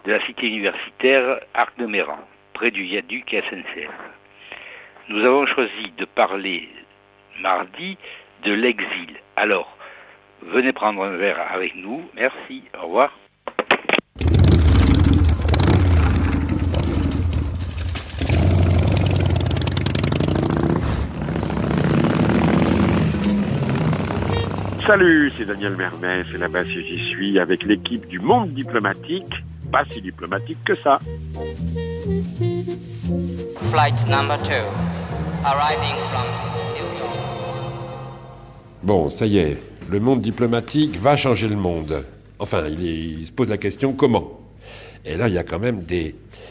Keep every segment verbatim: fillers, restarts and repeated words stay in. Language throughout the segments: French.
de la cité universitaire Arc de Méran, près du viaduc S N C F. Nous avons choisi de parler mardi de l'exil. Alors, venez prendre un verre avec nous. Merci. Au revoir. Salut, c'est Daniel Mermet, c'est là-bas si j'y suis avec l'équipe du Monde diplomatique, pas si diplomatique que ça. Flight number two, arriving from New York. Bon, ça y est, le monde diplomatique va changer le monde. Enfin, il, est, il se pose la question comment. Et là, il y a quand même des,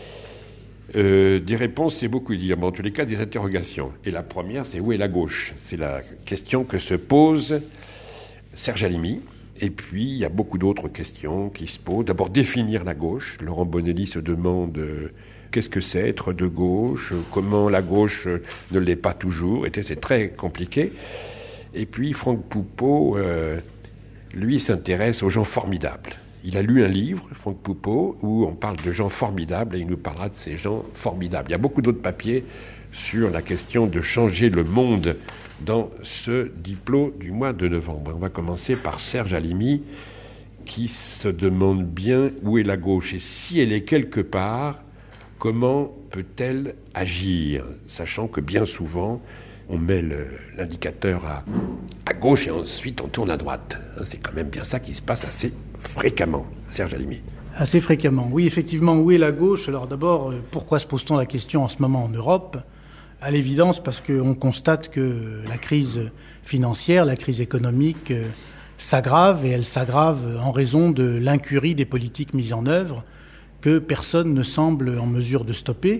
euh, des réponses, c'est beaucoup dire, mais en tous les cas, des interrogations. Et la première, c'est où est la gauche ? C'est la question que se pose Serge Halimi, et puis il y a beaucoup d'autres questions qui se posent. D'abord, définir la gauche. Laurent Bonelli se demande euh, qu'est-ce que c'est être de gauche, comment la gauche euh, ne l'est pas toujours, et c'est très compliqué. Et puis Franck Poupeau, euh, lui, s'intéresse aux gens formidables. Il a lu un livre, Franck Poupeau, où on parle de gens formidables, et il nous parlera de ces gens formidables. Il y a beaucoup d'autres papiers sur la question de changer le monde dans ce diplôme du mois de novembre. On va commencer par Serge Halimi, qui se demande bien où est la gauche et si elle est quelque part, comment peut-elle agir, sachant que bien souvent on met le, l'indicateur à, à gauche et ensuite on tourne à droite. C'est quand même bien ça qui se passe assez fréquemment. Serge Halimi. Assez fréquemment, oui, effectivement. Où est la gauche ? Alors d'abord, pourquoi se pose-t-on la question en ce moment en Europe ? À l'évidence, parce qu'on constate que la crise financière, la crise économique euh, s'aggrave, et elle s'aggrave en raison de l'incurie des politiques mises en œuvre que personne ne semble en mesure de stopper,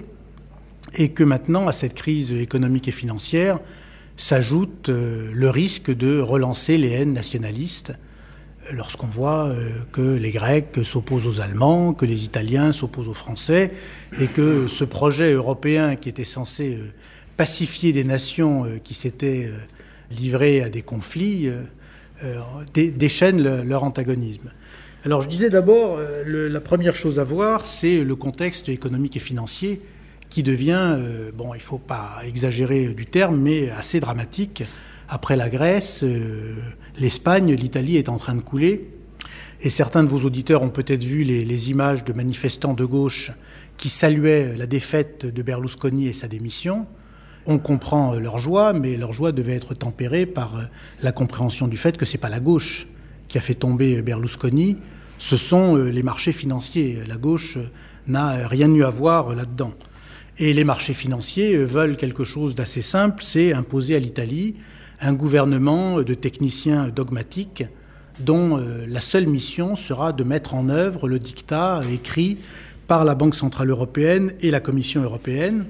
et que maintenant, à cette crise économique et financière, s'ajoute euh, le risque de relancer les haines nationalistes, lorsqu'on voit euh, que les Grecs s'opposent aux Allemands, que les Italiens s'opposent aux Français, et que ce projet européen qui était censé euh, pacifier des nations euh, qui s'étaient euh, livrées à des conflits euh, euh, dé- déchaîne le, leur antagonisme. Alors je disais d'abord, euh, le, la première chose à voir, c'est le contexte économique et financier qui devient, euh, bon, il ne faut pas exagérer du terme, mais assez dramatique. Après la Grèce, euh, l'Espagne, l'Italie est en train de couler. Et certains de vos auditeurs ont peut-être vu les, les images de manifestants de gauche qui saluaient la défaite de Berlusconi et sa démission. On comprend leur joie, mais leur joie devait être tempérée par la compréhension du fait que ce n'est pas la gauche qui a fait tomber Berlusconi, ce sont les marchés financiers. La gauche n'a rien eu à voir là-dedans. Et les marchés financiers veulent quelque chose d'assez simple, c'est imposer à l'Italie un gouvernement de techniciens dogmatiques dont la seule mission sera de mettre en œuvre le diktat écrit par la Banque centrale européenne et la Commission européenne,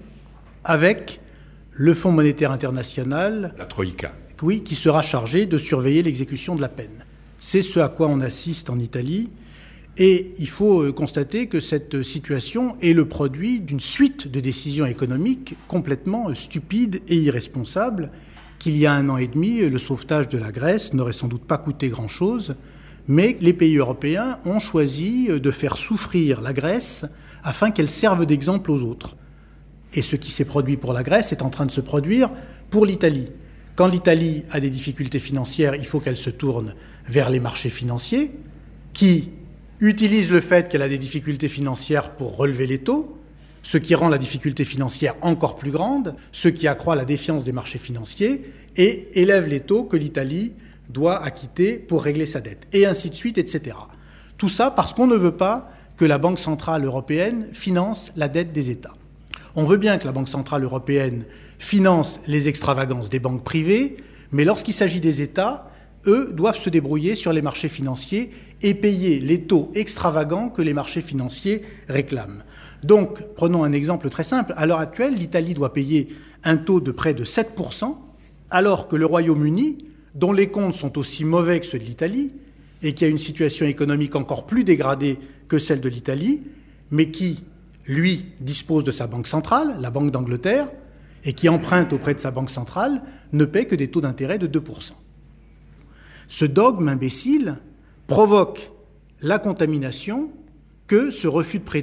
avec le Fonds monétaire international, la Troïka, oui, qui sera chargé de surveiller l'exécution de la peine. C'est ce à quoi on assiste en Italie. Et il faut constater que cette situation est le produit d'une suite de décisions économiques complètement stupides et irresponsables. Qu'il y a un an et demi, le sauvetage de la Grèce n'aurait sans doute pas coûté grand-chose, mais les pays européens ont choisi de faire souffrir la Grèce afin qu'elle serve d'exemple aux autres. Et ce qui s'est produit pour la Grèce est en train de se produire pour l'Italie. Quand l'Italie a des difficultés financières, il faut qu'elle se tourne vers les marchés financiers, qui utilisent le fait qu'elle a des difficultés financières pour relever les taux, ce qui rend la difficulté financière encore plus grande, ce qui accroît la défiance des marchés financiers et élève les taux que l'Italie doit acquitter pour régler sa dette, et ainsi de suite, et cetera. Tout ça parce qu'on ne veut pas que la Banque centrale européenne finance la dette des États. On veut bien que la Banque centrale européenne finance les extravagances des banques privées, mais lorsqu'il s'agit des États, eux doivent se débrouiller sur les marchés financiers et payer les taux extravagants que les marchés financiers réclament. Donc, prenons un exemple très simple. À l'heure actuelle, l'Italie doit payer un taux de près de sept pour cent, alors que le Royaume-Uni, dont les comptes sont aussi mauvais que ceux de l'Italie, et qui a une situation économique encore plus dégradée que celle de l'Italie, mais qui, lui, dispose de sa banque centrale, la Banque d'Angleterre, et qui emprunte auprès de sa banque centrale, ne paie que des taux d'intérêt de deux pour cent. Ce dogme imbécile provoque la contamination que ce refus de prêter